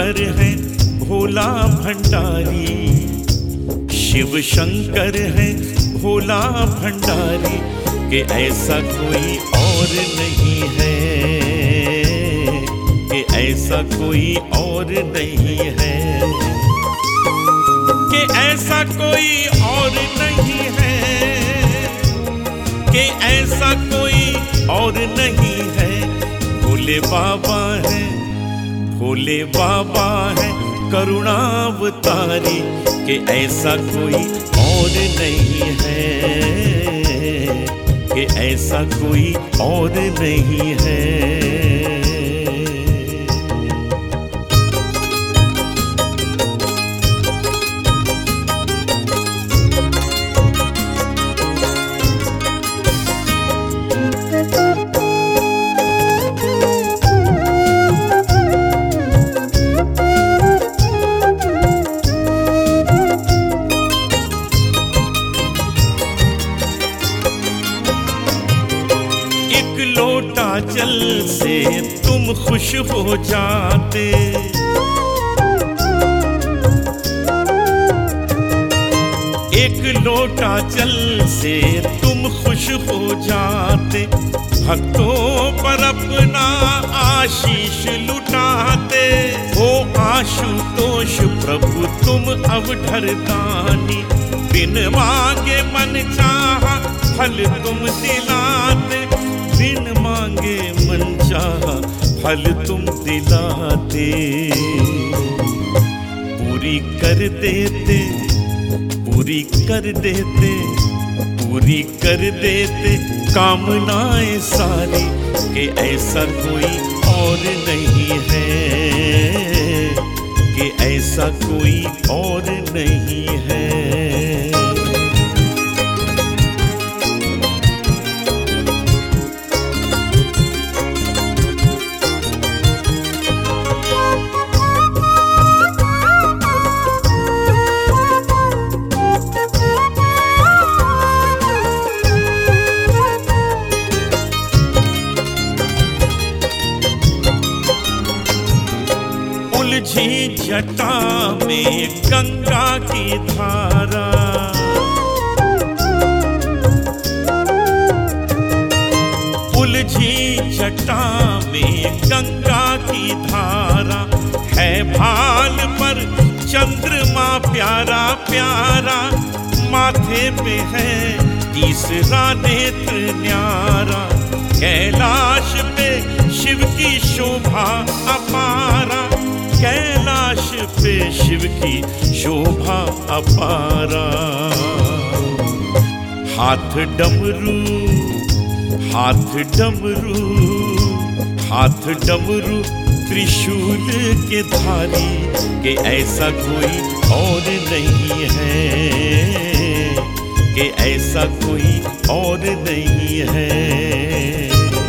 शंकर है भोला भंडारी, शिव शंकर है भोला भंडारी, कि ऐसा कोई और नहीं है, कि ऐसा कोई और नहीं है, कि ऐसा कोई और नहीं है, कि ऐसा कोई और नहीं है। भोले बाबा है, भोले बाबा है करुणावतारी, कि ऐसा कोई और नहीं है, कि ऐसा कोई और नहीं है। एक लोटा जल से तुम खुश हो जाते, एक लोटा जल से तुम खुश हो जाते, भक्तों पर अपना आशीष लुटाते। हो आशुतोष प्रभु तुम अवधर दानी, बिन मांगे मन चाहा फल तुम दिलाते, बिन मांगे मन चाहा फल तुम दिलाते। पूरी कर देते, पूरी कर देते, पूरी कर देते कामनाएं सारी, कि ऐसा कोई और नहीं है, कि ऐसा कोई और नहीं है। उलझी जटा में गंगा की धारा, उलझी जटा में गंगा की धारा, है भाल पर चंद्रमा प्यारा प्यारा, माथे पे है तीसरा नेत्र न्यारा, कैलाश पे शिव की शोभा अपारा, कैलाश पे शिव की शोभा अपारा। हाथ डमरू, हाथ डमरू, हाथ डमरू त्रिशूल के धारी, कि ऐसा कोई और नहीं है, कि ऐसा कोई और नहीं है।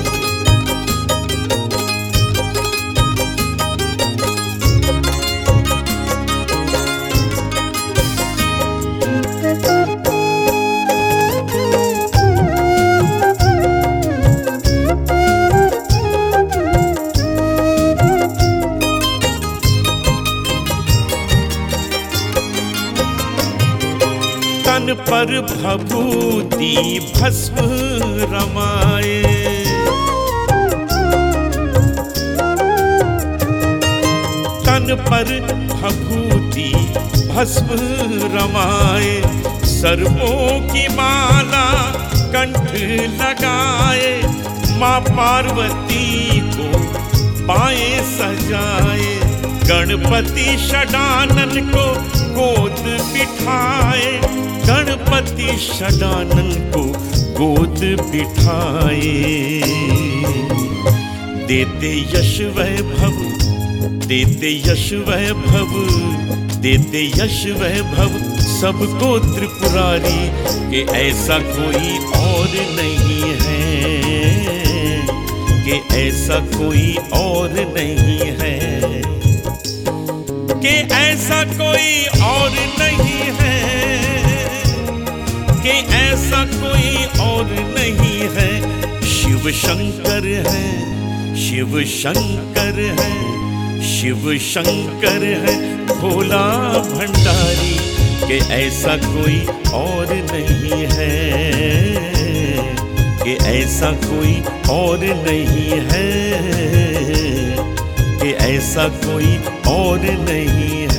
तन पर भभूति भस्म रमाए, तन पर भभूति भस्म रमाए, सर्वों की माला कंठ लगाए, माँ पार्वती को पाए सजाए, गणपति षडानन को गोद बिठाए, गणपति षडानन को गोद बिठाए। देते यश वैभव, देते यश वैभव, देते यश वैभव सबको त्रिपुरारी, कि ऐसा कोई और नहीं है, कि ऐसा कोई और नहीं है, कि ऐसा कोई और नहीं है, कि ऐसा कोई और नहीं है। शिव शंकर है, शिव शंकर है शिव शंकर है भोला भंडारी, कि ऐसा कोई और नहीं है, कि ऐसा कोई और नहीं है, कि ऐसा कोई और नहीं